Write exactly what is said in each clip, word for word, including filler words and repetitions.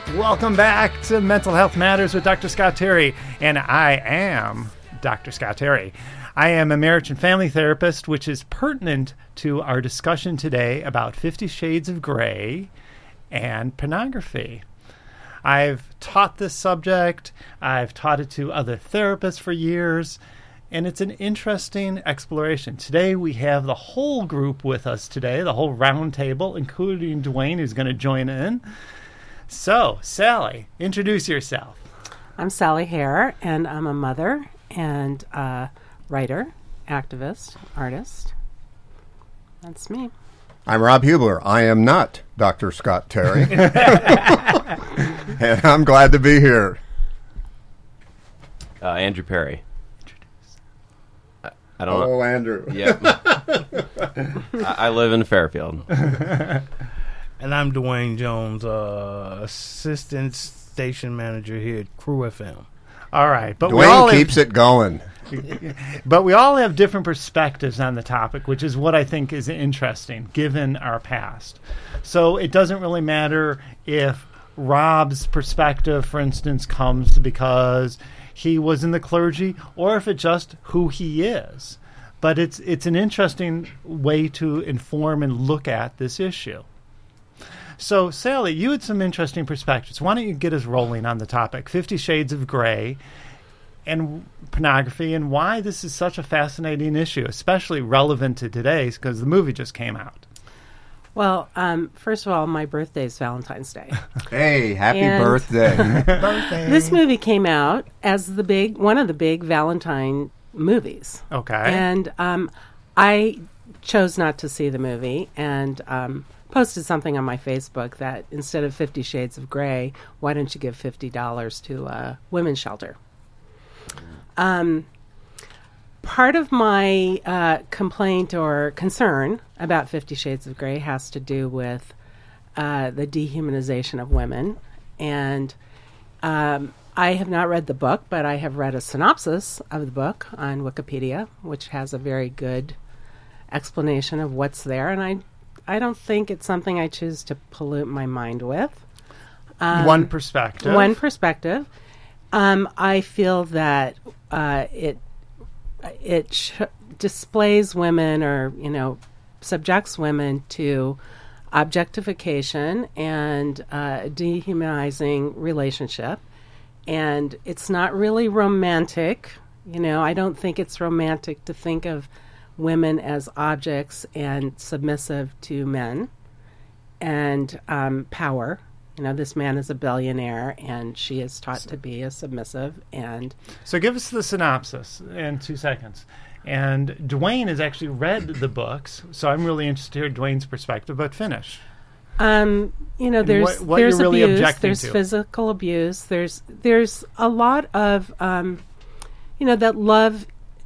Welcome back to Mental Health Matters with Doctor Scott Terry, and I am Doctor Scott Terry. I am a marriage and family therapist, which is pertinent to our discussion today about Fifty Shades of Grey and pornography. I've taught this subject, I've taught it to other therapists for years, and it's an interesting exploration. Today we have the whole group with us today, the whole round table, including Dwayne, who's going to join in. So, Sally, introduce yourself. I'm Sally Hare, and I'm a mother and a writer, activist, artist. That's me. I'm Rob Hubler. I am not Doctor Scott Terry. And I'm glad to be here. Uh, Andrew Perry. I, I don't oh, know. Oh, Andrew. Yep. I, I live in Fairfield. And I'm Dwayne Jones, uh, assistant station manager here at Crew F M. All right, but we all Dwayne keeps have, it going. But we all have different perspectives on the topic, which is what I think is interesting, given our past. So it doesn't really matter if Rob's perspective, for instance, comes because he was in the clergy, or if it's just who he is. But it's it's an interesting way to inform and look at this issue. So, Sally, you had some interesting perspectives. Why don't you get us rolling on the topic, Fifty Shades of Grey and pornography, and why this is such a fascinating issue, especially relevant to today, because the movie just came out. Well, um, first of all, my birthday is Valentine's Day. Hey, happy And- birthday. Birthday. This movie came out as the big one of the big Valentine movies. Okay. And um, I chose not to see the movie and um, posted something on my Facebook that instead of Fifty Shades of Grey, why don't you give fifty dollars to a women's shelter? Um, part of my uh, complaint or concern about Fifty Shades of Grey has to do with uh, the dehumanization of women. And um, I have not read the book, but I have read a synopsis of the book on Wikipedia, which has a very good explanation of what's there. And I, I don't think it's something I choose to pollute my mind with. Um, One perspective. One perspective. Um, I feel that uh, it it sh- displays women, or you know, subjects women to objectification and uh, dehumanizing relationship, and it's not really romantic. You know, I don't think it's romantic to think of women as objects and submissive to men and um, power. You know, this man is a billionaire, and she is taught to be a submissive. And So give us the synopsis in two seconds. And Dwayne has actually read the books, so I'm really interested to hear Dwayne's perspective, but finish. um, you know, And there's what- what there's you're really abuse, objecting there's to. physical abuse, there's there's a lot of um, you know, that love.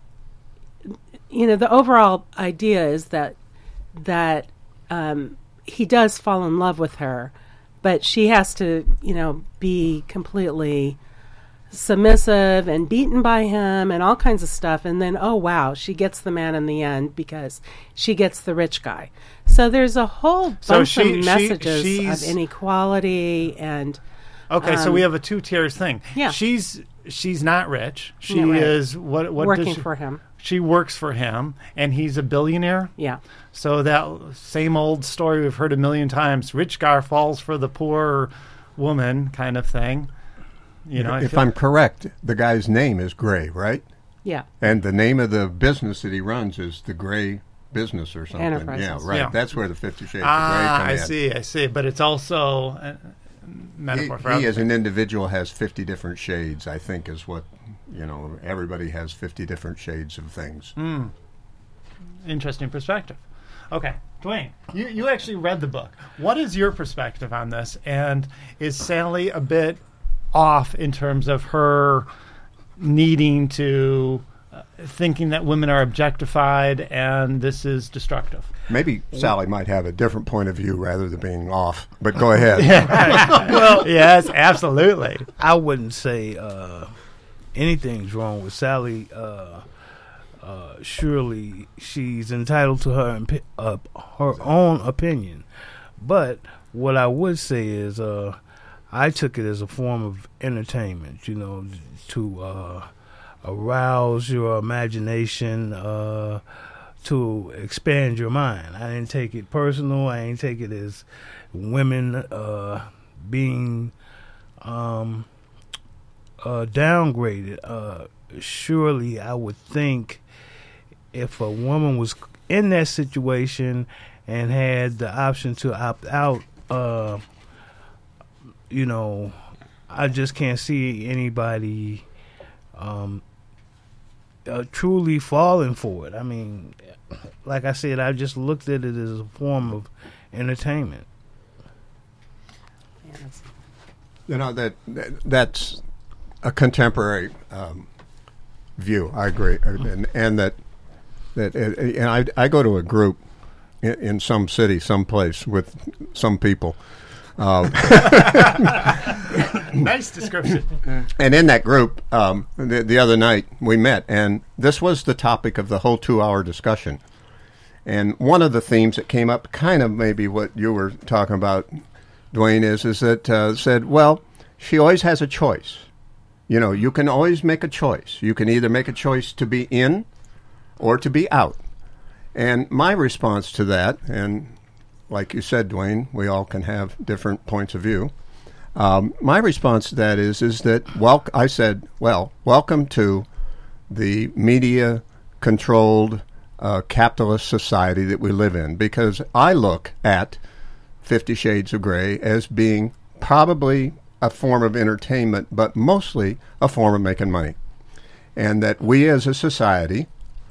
You know, the overall idea is that that um, he does fall in love with her, but she has to, you know, be completely submissive and beaten by him and all kinds of stuff. And then, oh, wow, she gets the man in the end because she gets the rich guy. So there's a whole bunch So she- she- of messages she's- of inequality and... Okay, so Um, we have a two-tiers thing. Yeah. She's she's not rich. She Yeah, right. is what what working does she, for him. She works for him, and he's a billionaire. Yeah. So that same old story we've heard a million times: rich guy falls for the poor woman, kind of thing. You know, I If feel- I'm correct, the guy's name is Gray, right? Yeah. And the name of the business that he runs is the Gray Business or something. Enterprises. Yeah, right. Yeah. That's where the Fifty Shades ah, of Grey come I in. see, I see. But it's also a metaphor for He, he other as an things. individual has fifty different shades, I think, is what, you know, everybody has fifty different shades of things. Mm. Interesting perspective. Okay, Dwayne, you, you actually read the book. What is your perspective on this? And is Sally a bit off in terms of her needing to, uh, thinking that women are objectified and this is destructive? Maybe Sally might have a different point of view rather than being off, but go ahead. Well, Yes, absolutely. I wouldn't say uh, anything's wrong with Sally. Uh, uh, surely she's entitled to her impi- uh, her own opinion. But what I would say is, uh, I took it as a form of entertainment, you know, to uh, arouse your imagination, uh, to expand your mind. I didn't take it personal. I didn't take it as women uh, being um, uh, downgraded. Uh, surely I would think if a woman was in that situation and had the option to opt out, uh, you know, I just can't see anybody um, uh, truly falling for it. I mean, like I said, I just looked at it as a form of entertainment. Yes. You know, that, that that's a contemporary um, view. I agree, and, and that that and I I go to a group in, in some city, someplace with some people. Um, Nice description. And in that group, um, the, the other night we met, and this was the topic of the whole two-hour discussion. And one of the themes that came up, kind of maybe what you were talking about, Dwayne, is is that uh, said, well, she always has a choice. You know, you can always make a choice. You can either make a choice to be in or to be out. And my response to that, and like you said, Dwayne, we all can have different points of view. Um, my response to that is is that, well, I said, well, welcome to the media-controlled uh, capitalist society that we live in, because I look at Fifty Shades of Grey as being probably a form of entertainment, but mostly a form of making money. And that we as a society,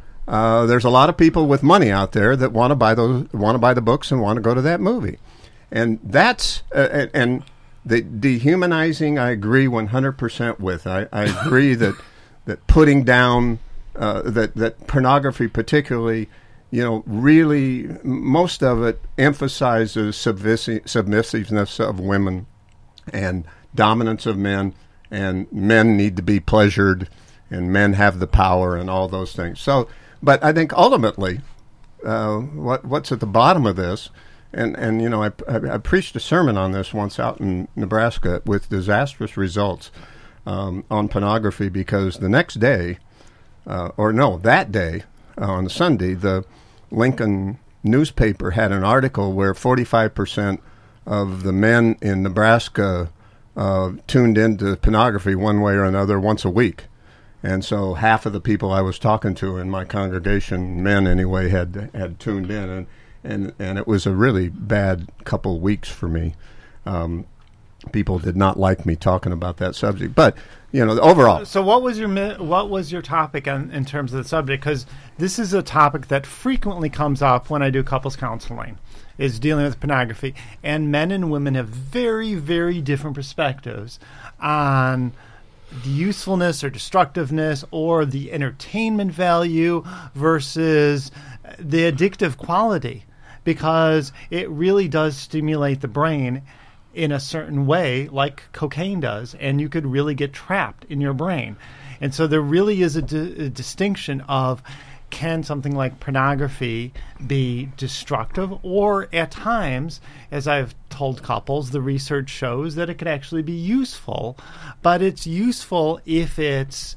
uh, there's a lot of people with money out there that want to buy those, want to buy the books and want to go to that movie. And that's, uh, and, and the dehumanizing, I agree one hundred percent with. I, I agree that that putting down, uh, that, that pornography particularly, you know, really, most of it emphasizes submissi- submissiveness of women and dominance of men, and men need to be pleasured, and men have the power and all those things. So, but I think ultimately, uh, what what's at the bottom of this, and, and you know, I, I, I preached a sermon on this once out in Nebraska with disastrous results um, on pornography, because the next day, uh, or no, that day, uh, on Sunday, the Lincoln newspaper had an article where forty-five percent of the men in Nebraska uh, tuned into pornography one way or another once a week. And so half of the people I was talking to in my congregation, men anyway, had had tuned in. And, and, and it was a really bad couple weeks for me. Um, people did not like me talking about that subject. But, you know, overall. So what was your mi- what was your topic on, in terms of the subject? Because this is a topic that frequently comes up when I do couples counseling, is dealing with pornography. And men and women have very, very different perspectives on the usefulness or destructiveness or the entertainment value versus the addictive quality, because it really does stimulate the brain in a certain way, like cocaine does, and you could really get trapped in your brain. And so there really is a, di- a distinction of, can something like pornography be destructive? Or at times, as I've told couples, the research shows that it could actually be useful, but it's useful if it's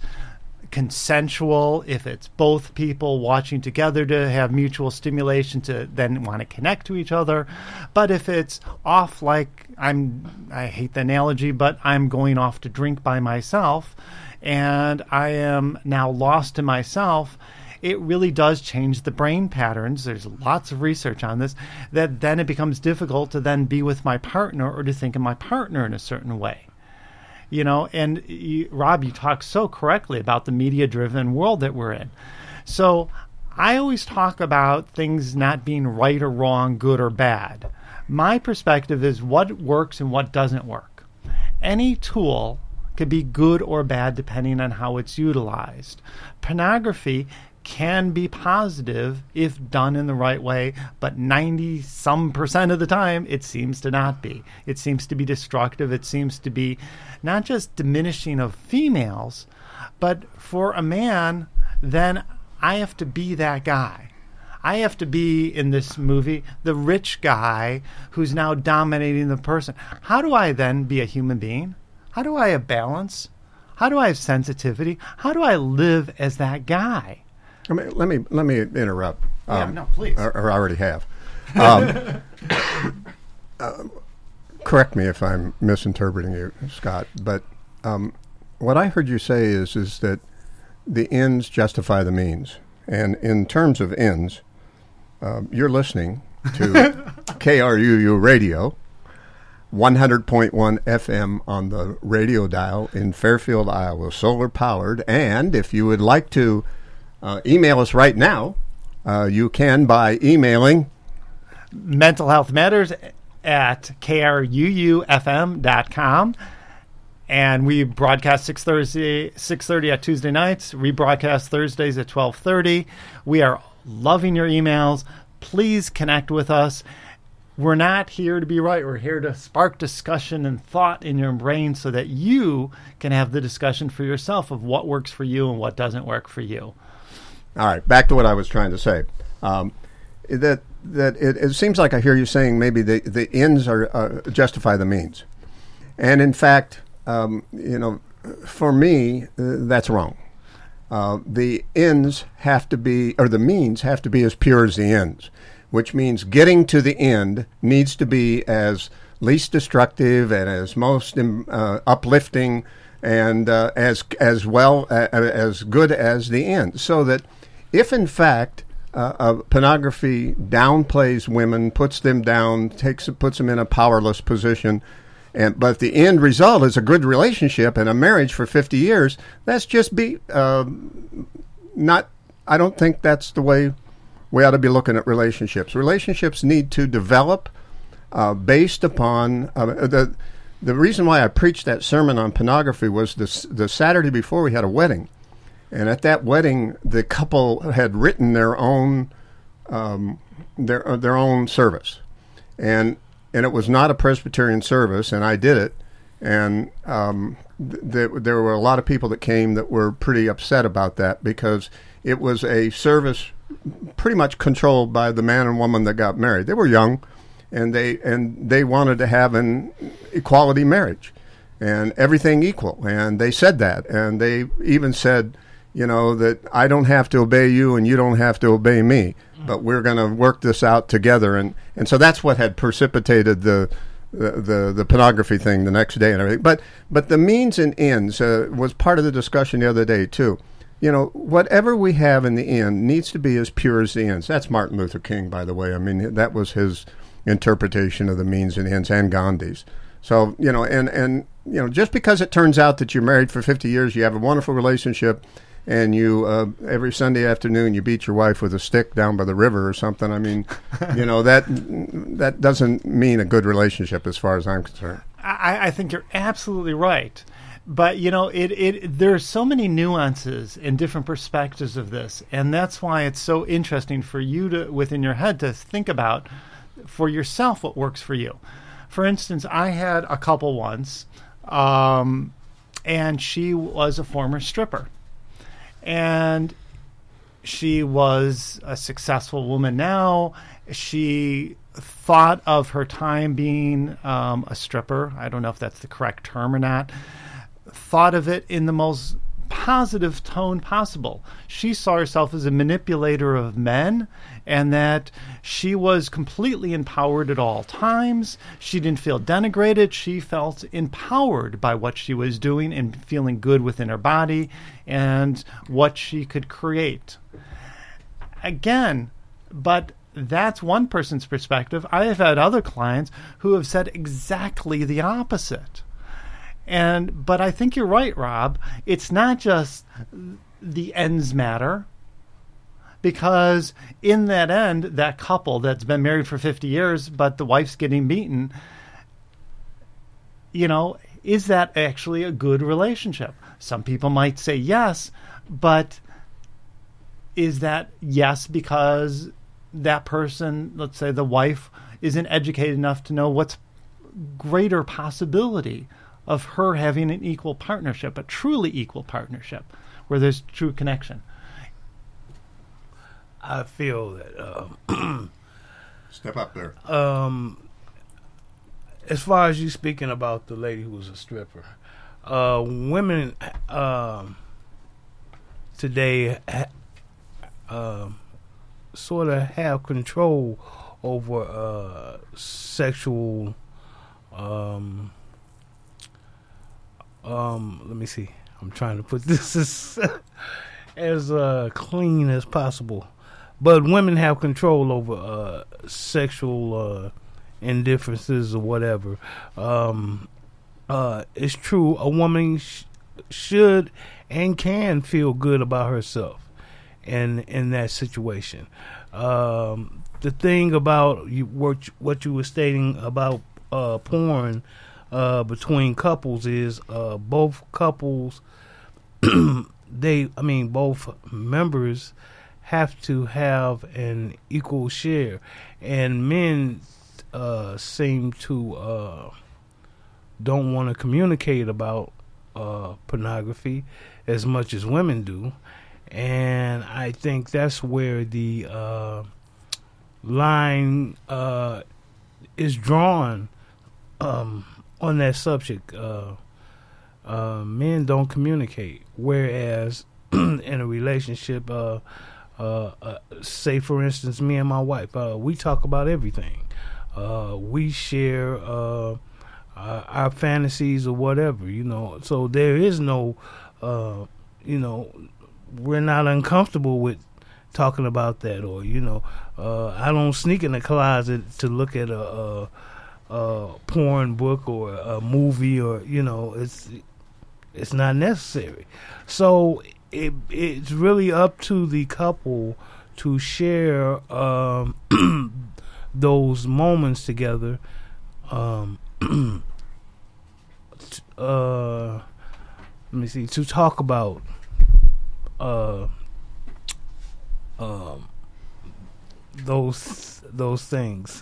consensual, if it's both people watching together to have mutual stimulation to then want to connect to each other. But if it's off, like I'm, I hate the analogy, but I'm going off to drink by myself and I am now lost to myself, it really does change the brain patterns. There's lots of research on this, that then it becomes difficult to then be with my partner or to think of my partner in a certain way. You know, and you, Rob, you talk so correctly about the media-driven world that we're in. So I always talk about things not being right or wrong, good or bad. My perspective is what works and what doesn't work. Any tool could be good or bad depending on how it's utilized. Pornography can be positive if done in the right way, but ninety some percent of the time it seems to not be. It seems to be destructive. It seems to be not just diminishing of females, but for a man, then I have to be that guy. I have to be in this movie the rich guy who's now dominating the person. How do I then be a human being? How do I have balance? How do I have sensitivity? How do I live as that guy? I mean, let me let me interrupt. Yeah, Um, no, please. Or, or I already have. Um, uh, correct me if I'm misinterpreting you, Scott. But um, what I heard you say is is that the ends justify the means, and in terms of ends, um, you're listening to K R U U Radio. one hundred point one F M on the radio dial in Fairfield, Iowa, solar powered. And if you would like to uh, email us right now, uh, you can by emailing Mental Health Matters at K R U U F M dot com. And we broadcast six thirty at Tuesday nights, rebroadcast Thursdays at twelve thirty. We are loving your emails. Please connect with us. We're not here to be right. We're here to spark discussion and thought in your brain so that you can have the discussion for yourself of what works for you and what doesn't work for you. All right, back to what I was trying to say. Um, that that it, it seems like I hear you saying maybe the, the ends are uh, justify the means. And in fact, um, you know, for me, uh, that's wrong. Uh, the ends have to be, or the means have to be as pure as the ends, which means getting to the end needs to be as least destructive and as most um, uh, uplifting and uh, as as well uh, as good as the end. So that if in fact uh, uh, pornography downplays women, puts them down, takes puts them in a powerless position, and but the end result is a good relationship and a marriage for fifty years, that's just be uh, not. I don't think that's the way we ought to be looking at relationships. Relationships need to develop uh, based upon uh, the the reason why I preached that sermon on pornography was the the Saturday before we had a wedding, and at that wedding the couple had written their own um, their uh, their own service, and and it was not a Presbyterian service, and I did it, and um, th- there were a lot of people that came that were pretty upset about that because it was a service pretty much controlled by the man and woman that got married. They were young, and they and they wanted to have an equality marriage, and everything equal. And they said that, and they even said, you know, that I don't have to obey you, and you don't have to obey me, but we're going to work this out together. And, and so that's what had precipitated the the, the the pornography thing the next day and everything. But but the means and ends uh, was part of the discussion the other day too. You know, whatever we have in the end needs to be as pure as the ends. That's Martin Luther King, by the way. I mean, that was his interpretation of the means and ends, and Gandhi's. So, you know, and, and you know, just because it turns out that you're married for fifty years, you have a wonderful relationship, and you, uh, every Sunday afternoon, you beat your wife with a stick down by the river or something, I mean, you know, that that doesn't mean a good relationship as far as I'm concerned. I, I think you're absolutely right. But, you know, it, it there are so many nuances and different perspectives of this, and that's why it's so interesting for you to, within your head, to think about for yourself what works for you. For instance, I had a couple once, um, and she was a former stripper. And she was a successful woman now. She thought of her time being um, a stripper. I don't know if that's the correct term or not. Thought of it in the most positive tone possible. She saw herself as a manipulator of men, and that she was completely empowered at all times. She didn't feel denigrated. She felt empowered by what she was doing and feeling good within her body and what she could create. Again, but that's one person's perspective. I have had other clients who have said exactly the opposite. And but I think you're right, Rob. It's not just the ends matter, because in that end, that couple that's been married for fifty years, but the wife's getting beaten, you know, is that actually a good relationship? Some people might say yes, but is that yes because that person, let's say the wife, isn't educated enough to know what's greater possibility of her having an equal partnership, a truly equal partnership, where there's true connection? I feel that. Um, Step up there. Um, as far as you speaking about the lady who was a stripper, uh, women um, today ha- uh, sort of have control over uh, sexual. Um, um, let me see. I'm trying to put this as as uh, clean as possible. But women have control over uh, sexual uh, indifferences or whatever. Um, uh, it's true. A woman sh- should and can feel good about herself in in that situation. Um, the thing about you, what, what you were stating about uh, porn uh, between couples is uh, both couples, they, I mean, both members have to have an equal share, and men uh, seem to uh, don't want to communicate about uh, pornography as much as women do, and I think that's where the uh, line uh, is drawn um, on that subject. Uh, uh, men don't communicate, whereas in a relationship. Uh, Uh, uh, say, for instance, me and my wife, uh, we talk about everything. Uh, we share uh, uh, our fantasies or whatever, you know. So there is no, uh, you know, we're not uncomfortable with talking about that, or you know, uh, I don't sneak in the closet to look at a, a, a porn book or a movie, or you know, it's it's not necessary. So. It, it's really up to the couple to share um, those moments together. Um, t- uh, let me see. To talk about uh, um, those those things.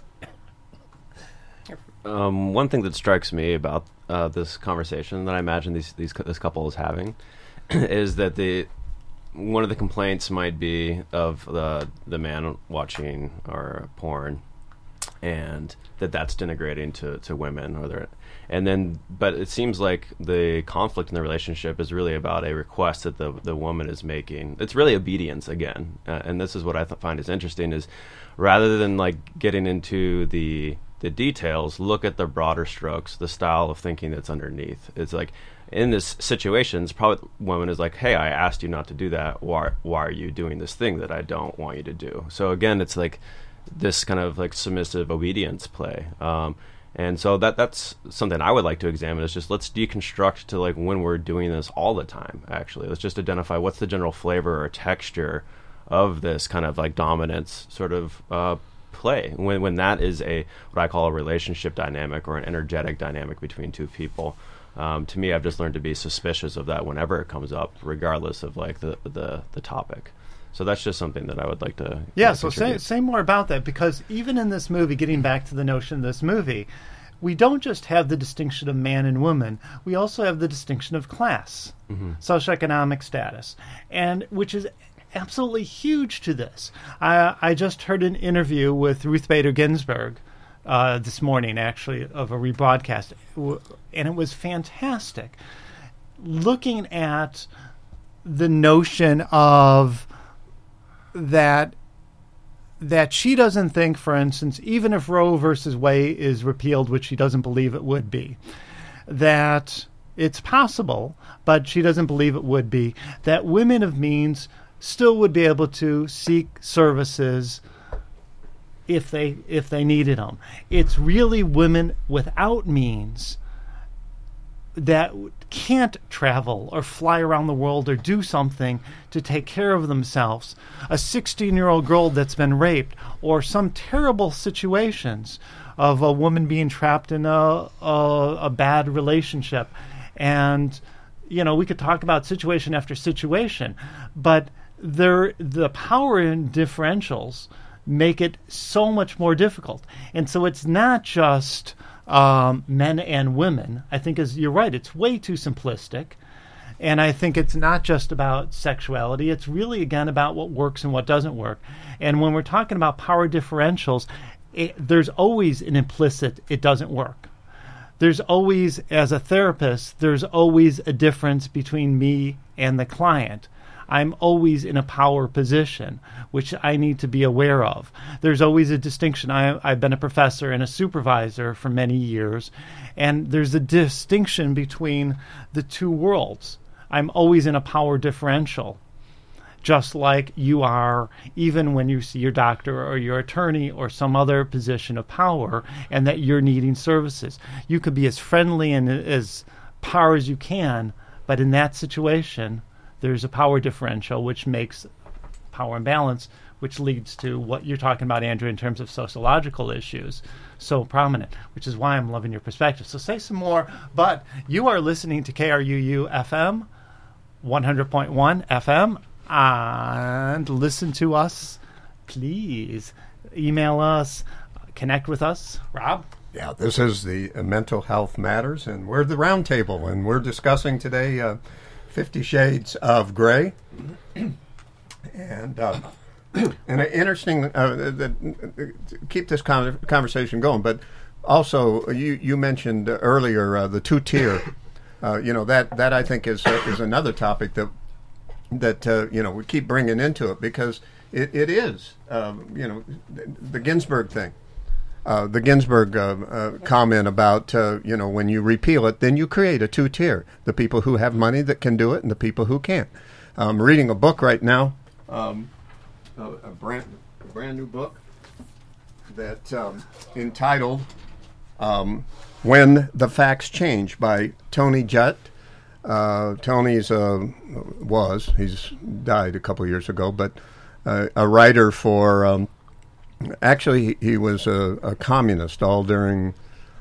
Um, one thing that strikes me about uh, this conversation that I imagine these, these this couple is having is that the one of the complaints might be of the the man watching or porn, and that that's denigrating to, to women, or their, and then but it seems like the conflict in the relationship is really about a request that the the woman is making. It's really obedience again, uh, and this is what I th- find is interesting is rather than like getting into the the details, look at the broader strokes, the style of thinking that's underneath. It's like, in this situation, probably woman is like, hey, I asked you not to do that. Why, why are you doing this thing that I don't want you to do? So again, it's like this kind of like submissive obedience play. Um, and so that that's something I would like to examine is just let's deconstruct to like when we're doing this all the time, actually. Let's just identify what's the general flavor or texture of this kind of like dominance sort of uh, play. When, when that is a, what I call a relationship dynamic or an energetic dynamic between two people. Um, to me, I've just learned to be suspicious of that whenever it comes up, regardless of like the the, the topic. So that's just something that I would like to. Yeah. Uh, so say say more about that, because even in this movie, getting back to the notion of this movie, we don't just have the distinction of man and woman. We also have the distinction of class, mm-hmm. socioeconomic status, and which is absolutely huge to this. I I just heard an interview with Ruth Bader Ginsburg. Uh, this morning, actually, of a rebroadcast, and it was fantastic. Looking at the notion of that, that she doesn't think, for instance, even if Roe versus Wade is repealed, which she doesn't believe it would be, that it's possible, but she doesn't believe it would be, that women of means still would be able to seek services if they if they needed them. It's really women without means that can't travel or fly around the world or do something to take care of themselves. A sixteen-year-old girl that's been raped, or some terrible situations of a woman being trapped in a a, a bad relationship. And, you know, we could talk about situation after situation, but there the power in differentials make it so much more difficult. And so it's not just um, men and women. I think, as you're right, it's way too simplistic. And I think it's not just about sexuality. It's really, again, about what works and what doesn't work. And when we're talking about power differentials, it, there's always an implicit it doesn't work. There's always, as a therapist, there's always a difference between me and the client. I'm always in a power position, which I need to be aware of. There's always a distinction. I, I've been a professor and a supervisor for many years, and there's a distinction between the two worlds. I'm always in a power differential, just like you are even when you see your doctor or your attorney or some other position of power and that you're needing services. You could be as friendly and as power as you can, but in that situation, there's a power differential which makes power imbalance, which leads to what you're talking about, Andrew, in terms of sociological issues, so prominent, which is why I'm loving your perspective. So say some more, but you are listening to K R U U F M, one hundred point one F M, and listen to us, please. Email us, connect with us. Rob? Yeah, this is the uh, Mental Health Matters, and we're the round table, and we're discussing today uh, Fifty Shades of Grey. And uh, and an interesting, uh, the, keep this con- conversation going, but also you, you mentioned earlier uh, the two-tier. Uh, you know, that, that I think is uh, is another topic that, that uh, you know, we keep bringing into it because it, it is, um, you know, the Ginsburg thing. Uh, the Ginsburg uh, uh, comment about, uh, you know, when you repeal it, then you create a two-tier. The people who have money that can do it and the people who can't. I'm reading a book right now, um, a, a, brand, a brand new book that um, entitled um, When the Facts Change by Tony Judt. Uh, Tony's uh, was, he's died a couple years ago, but uh, a writer for... Um, Actually, he, he was a, a communist all during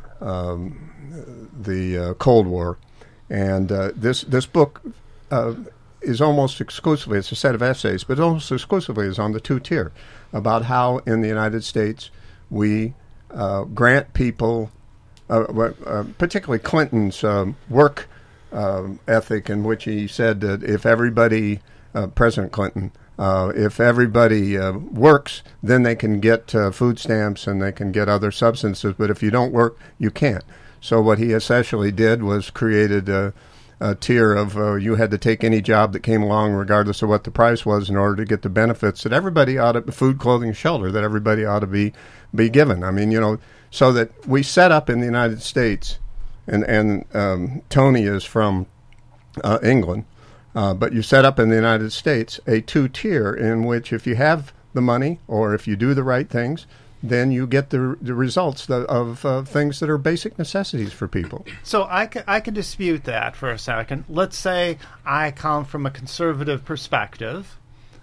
um, the uh, Cold War, and uh, this this book uh, is almost exclusively, it's a set of essays, but almost exclusively is on the two-tier, about how in the United States we uh, grant people, uh, uh, particularly Clinton's um, work uh, ethic, in which he said that if everybody, uh, President Clinton, Uh, if everybody uh, works, then they can get uh, food stamps and they can get other substances. But if you don't work, you can't. So what he essentially did was created a, a tier of uh, you had to take any job that came along, regardless of what the price was, in order to get the benefits that everybody ought to, food, clothing, shelter, that everybody ought to be be given. I mean, you know, so that we set up in the United States, and and um, Tony is from uh, England. Uh, but you set up in the United States a two-tier in which if you have the money or if you do the right things, then you get the, the results that, of uh, things that are basic necessities for people. So I can, I can dispute that for a second. Let's say I come from a conservative perspective.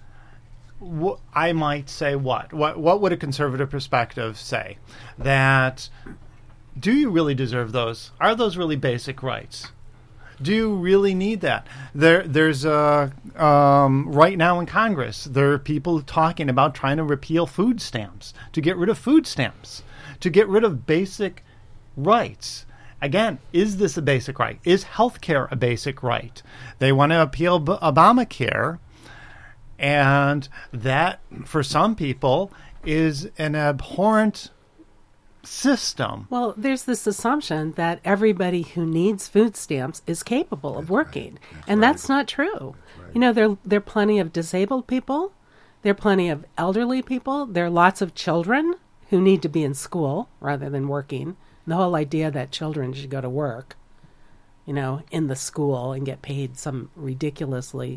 Wh- I might say what? What? What would a conservative perspective say? That do you really deserve those? Are those really basic rights? Do you really need that? There, there's uh, um, right now in Congress, there are people talking about trying to repeal food stamps, to get rid of food stamps, to get rid of basic rights. Again, is this a basic right? Is health care a basic right? They want to appeal B- Obamacare, and that, for some people, is an abhorrent system. Well, there's this assumption that everybody who needs food stamps is capable of working, that's and right. That's not true. That's right. You know, there there are plenty of disabled people, there are plenty of elderly people, there are lots of children who need to be in school rather than working. The whole idea that children should go to work, you know, in the school and get paid some ridiculously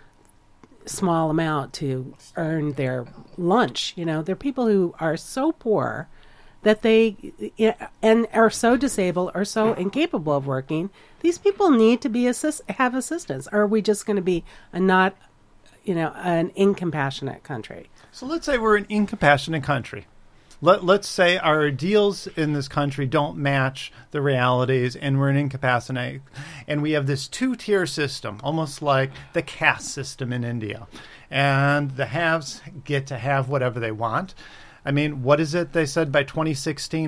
small amount to earn their lunch. You know, there are people who are so poor that they and are so disabled or so incapable of working. These people need to be assist, have assistance. Or are we just going to be a not, you know, an incompassionate country? So let's say we're an incompassionate country. Let, let's say our ideals in this country don't match the realities, and we're an incapacitated, and we have this two-tier system, almost like the caste system in India. And the haves get to have whatever they want. I mean, what is it they said by twenty sixteen?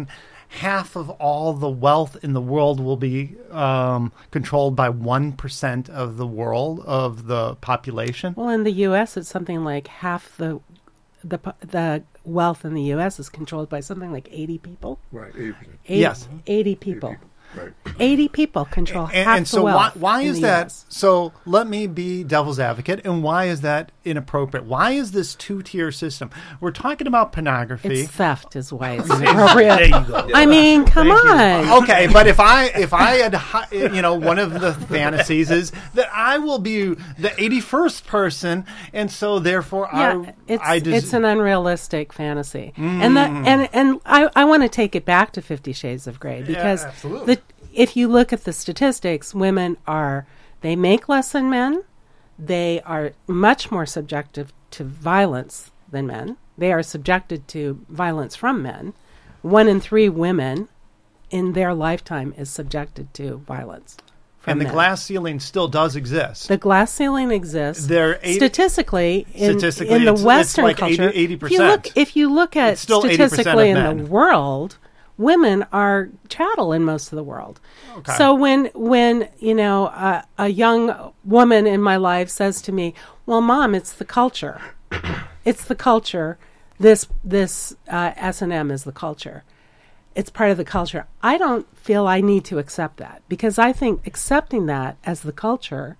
half of all the wealth in the world will be um, controlled by one percent of the world, of the population. Well, in the U S, it's something like half the the po- the wealth in the U S is controlled by something like eighty people. Right, eighty percent. eighty, Yes. eighty people. Right. eighty people control And, half and the so why, wealth. why in is the that? U S. So let me be devil's advocate. And why is that inappropriate? Why is this two-tier system? We're talking about pornography. It's theft, is why it's inappropriate. There you go. I mean, come on. Okay, but if I if I had hi- you know, one of the fantasies is that I will be the eighty-first person, and so therefore Yeah, I it's I des- it's an unrealistic fantasy, and that and and I I want to take it back to Fifty Shades of Grey because absolutely. the if you look at the statistics, women are they make less than men, they are much more subjective to violence than men. They are subjected to violence from men. One in three women in their lifetime is subjected to violence from and the men. glass ceiling still does exist. The glass ceiling exists. There eighty statistically, in, Statistically, in the it's- it's Western like culture, eighty if you look, percent. if you look at It's still eighty percent statistically in of the men. world, women are chattel in most of the world. Okay. So when when you know uh, a young woman in my life says to me, "Well, Mom, it's the culture. It's the culture. This this uh, S and M is the culture. It's part of the culture." I don't feel I need to accept that because I think accepting that as the culture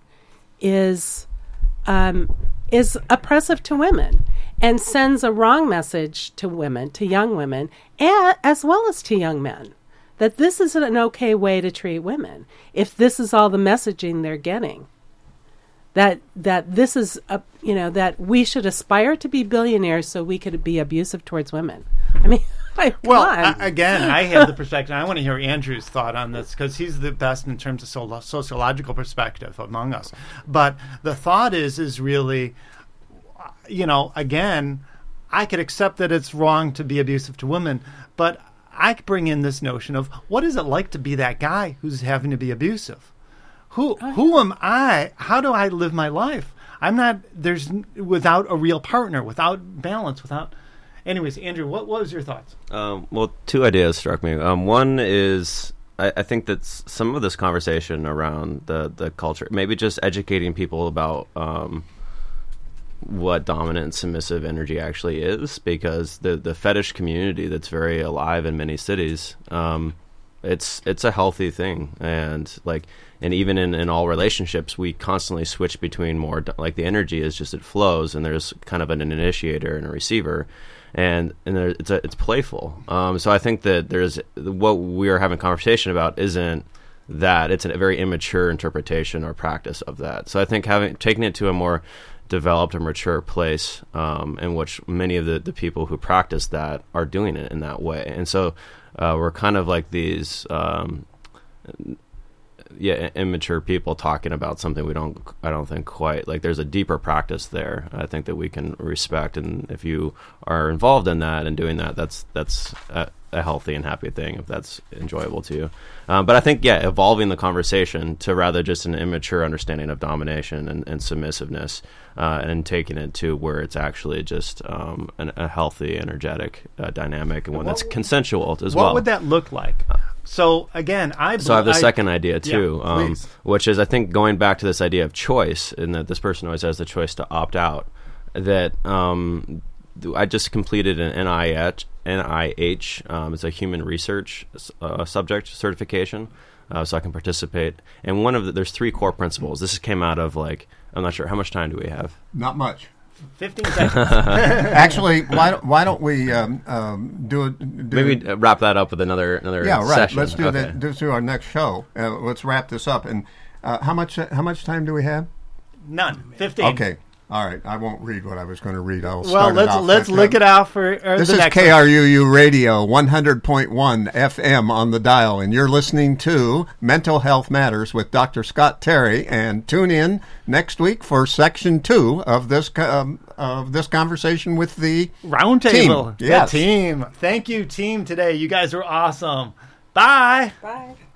is um, is oppressive to women and sends a wrong message to women, to young women, and, as well as to young men, that this isn't an okay way to treat women if this is all the messaging they're getting. That that this is a you know that we should aspire to be billionaires so we could be abusive towards women. I mean, like, Well, come on. I, again, I have the perspective. I want to hear Andrew's thought on this because he's the best in terms of so- sociological perspective among us. But the thought is, is really, you know, again, I could accept that it's wrong to be abusive to women, but I could bring in this notion of what is it like to be that guy who's having to be abusive? Who who am I? How do I live my life? I'm not. There's without a real partner, without balance, without. Anyways, Andrew, what, what was your thoughts? Um, well, two ideas struck me. Um, one is I, I think that s- some of this conversation around the, the culture, maybe just educating people about um, what dominant and submissive energy actually is, because the, the fetish community that's very alive in many cities, um, it's it's a healthy thing, and like and even in, in all relationships, we constantly switch between more do- like the energy is just it flows, and there's kind of an, an initiator and a receiver. And and there, it's a, it's playful. Um, so I think that there's what we are having a conversation about isn't that. It's a very immature interpretation or practice of that. So I think having taking it to a more developed or mature place um, in which many of the, the people who practice that are doing it in that way. And so uh, we're kind of like these um, yeah immature people talking about something we don't I don't think quite like there's a deeper practice there I think that we can respect, and if you are involved in that and doing that, that's that's a, a healthy and happy thing if that's enjoyable to you. Um, but I think yeah evolving the conversation to rather just an immature understanding of domination and, and submissiveness uh, and taking it to where it's actually just um, an, a healthy energetic uh, dynamic and one What that's would- consensual as What well. would that look like? So again, I So I have the I- second idea too, Yeah, um, please. which is I think going back to this idea of choice, and that this person always has the choice to opt out. That um, th- I just completed an N I H, N I H. Um, it's a human research uh, subject certification, uh, so I can participate. And one of the, there's three core principles. This came out of like I'm not sure how much time do we have. Not much. fifteen seconds. Actually, why don't, why don't we um, um, do it? Do Maybe uh, wrap that up with another another yeah, right. session. Let's do Okay. that. Let's do our next show. Uh, let's wrap this up. And uh, how much how much time do we have? None. Fifteen. Okay. All right. I won't read what I was going to read. I'll Well, start let's it off. let's But, look uh, it out for uh, This the is next K one. R U U Radio, one hundred point one F M on the dial, and you're listening to Mental Health Matters with Doctor Scott Terry. And tune in next week for section two of this co- um, of this conversation with the Roundtable. Team. Yes. The team. Thank you, team. Today, you guys were awesome. Bye. Bye.